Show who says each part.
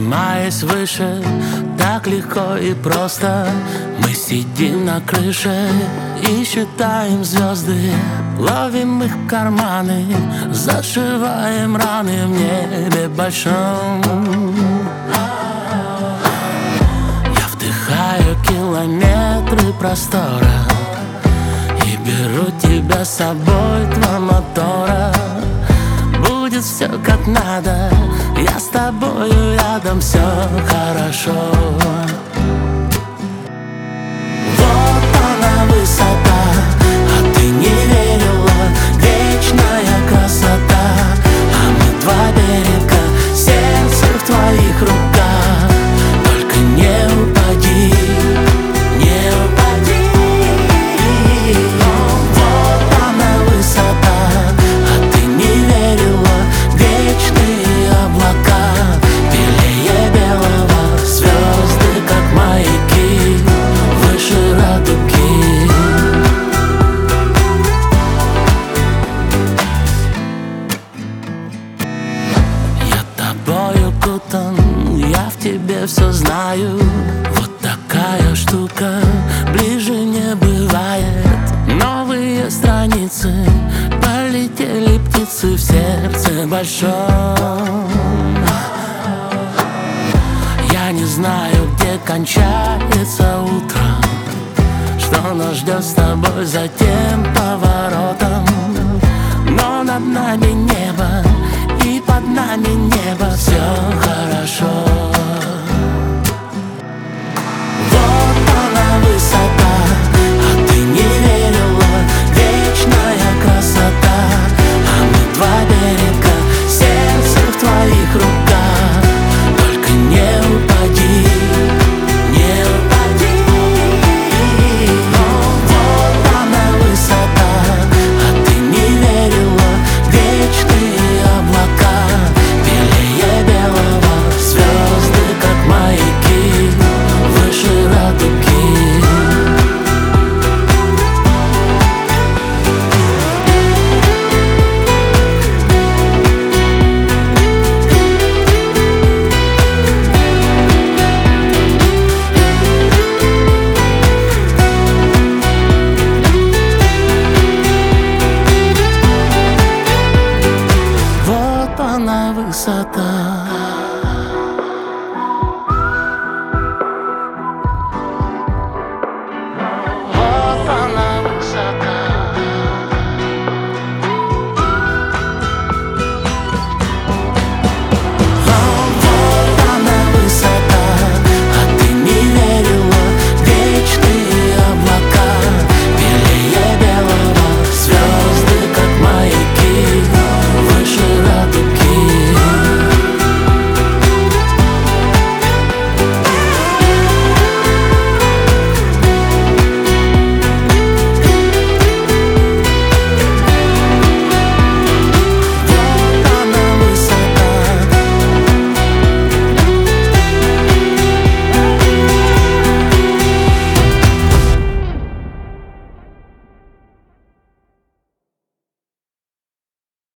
Speaker 1: Поднимаясь выше, так легко и просто, мы сидим на крыше и считаем звезды, ловим их в карманы, зашиваем раны в небе большом. Я вдыхаю километры простора и беру тебя с собой, два мотора. Будет все как надо, я с тобою рядом, все хорошо. Вот она высота, а ты не верила, вечная красота. А мы два берега, сердце в твоих руках. Только не упади, не упади. Вот она высота, а ты не верила, вечные облака, белее белого, звезды как маяки, выше радуги. Я тобою кутан, я в тебе все знаю. Вот такая штука, ближе не бывает. Новые страницы, полетели птицы в сердце большом. Я не знаю, где кончается утро, что нас ждет с тобой за тем поворотом. Но над нами небо, и под нами небо, все хорошо.